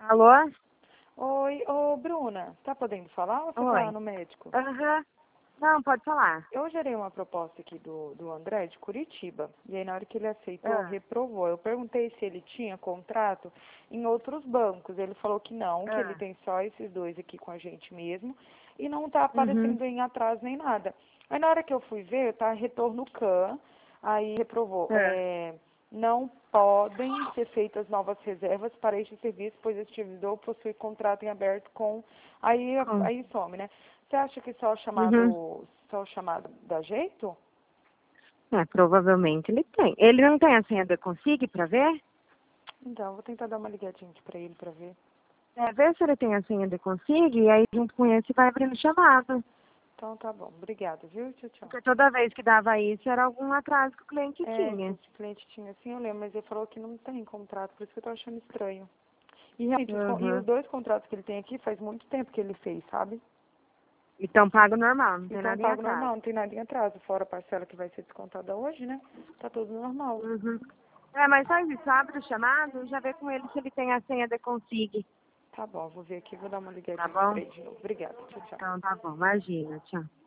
Alô? Oi, ô Bruna, tá podendo falar ou você Oi. tá no médico? Aham. Não, pode falar. Eu gerei uma proposta aqui do André de Curitiba, e aí na hora que ele aceitou, Ah, reprovou. Eu perguntei se ele tinha contrato em outros bancos. Ele falou que não, que ele ah. tem só esses dois aqui com a gente mesmo, e não tá Uhum. aparecendo em atraso nem nada. Aí na hora que eu fui ver, tá retorno CAN, aí reprovou. Ah. Não podem ser feitas novas reservas para este serviço, pois este servidor possui contrato em aberto com... Com- Aí some, né? Você acha que Uhum. só o chamado dá jeito? É, provavelmente ele tem. Ele não tem a senha da Consig pra ver? Então, eu vou tentar dar uma ligadinha aqui pra ele pra ver. É, vê se ele tem a senha da Consig e aí junto com esse vai abrindo chamado. Então tá bom. Obrigada, viu? Tchau, tchau. Porque toda vez que dava isso era algum atraso que o cliente Que tinha. esse cliente tinha assim, eu lembro, mas ele falou que não tem contrato, por isso que eu tô achando estranho. E realmente, os Uhum. dois contratos que ele tem aqui faz muito tempo que ele fez, sabe? Então pago normal, não tem Então nada em pago atraso. normal, não tem nada em atraso, fora a parcela que vai ser descontada hoje, né? Tá tudo normal. Uhum. É, mas faz isso, abre o chamado e já vê com ele se ele tem a senha da Consig. Tá bom, vou ver aqui, vou dar uma Tá ligadinha pra bom? ele de novo. Obrigada, tchau, tchau. Então tá bom, imagina, tchau.